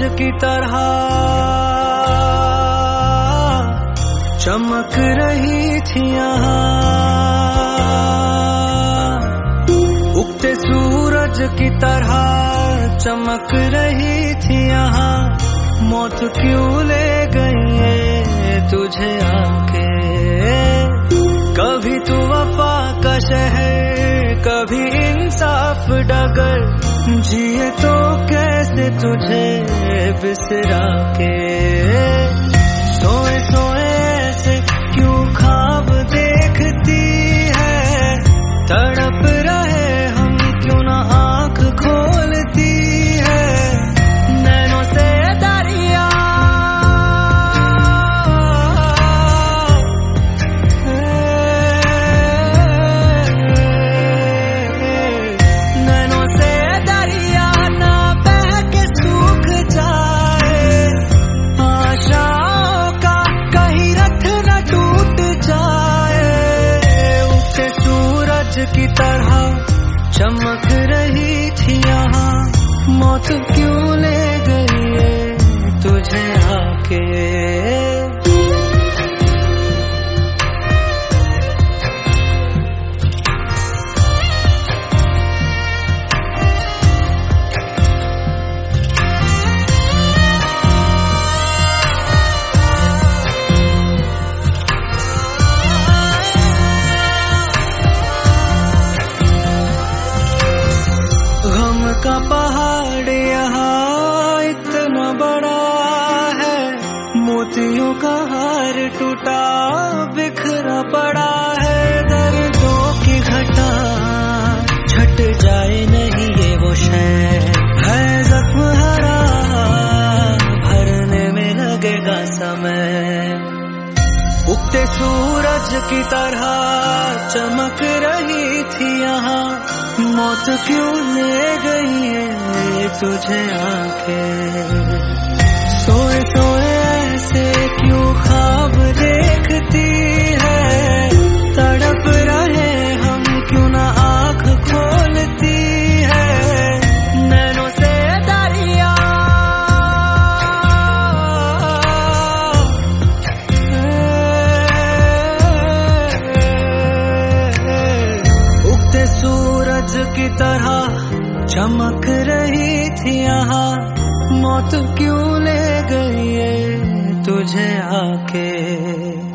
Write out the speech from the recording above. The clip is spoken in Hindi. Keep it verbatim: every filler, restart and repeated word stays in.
की तरह चमक रही थी यहाँ, उगते सूरज की तरह चमक रही थी यहाँ। मौत क्यों ले गई है तुझे आके, कभी तू वफा का शहर, कभी इंसाफ डगर, जिए तो कैसे तुझे बिसरा के। सोए सोए ऐसे क्यों ख्वाब देखती है, तड़प रहे हम क्यों ना आँख खोलती है। नैनों से दरिया नैनों से दरिया ना बह के सूख जाए, आशाओं का कहीं रथ न टूट जाए। उगते सूरज की तरह चमक रही थी यहाँ, मौत क्यों ले गई है तुझे आके। का पहाड़ यहाँ इतना बड़ा है, मोतियों का हार टूटा बिखरा पड़ा है। दर्दों की घटा छट जाए नहीं ये वो शय है, जख्म हरा भरने में लगेगा समय। उगते सूरज की तरह चमक रही थी यहाँ, मौत क्यों ले गई है तुझे आके। सोए सोए ऐसे क्यों ख्वाब देखती है, तड़प रहे हम क्यों ना आँख खोलती है। नैनों से दरिया उगते सूरज की तरह चमक रही थी यहाँ, मौत क्यों ले गई है तुझे आके।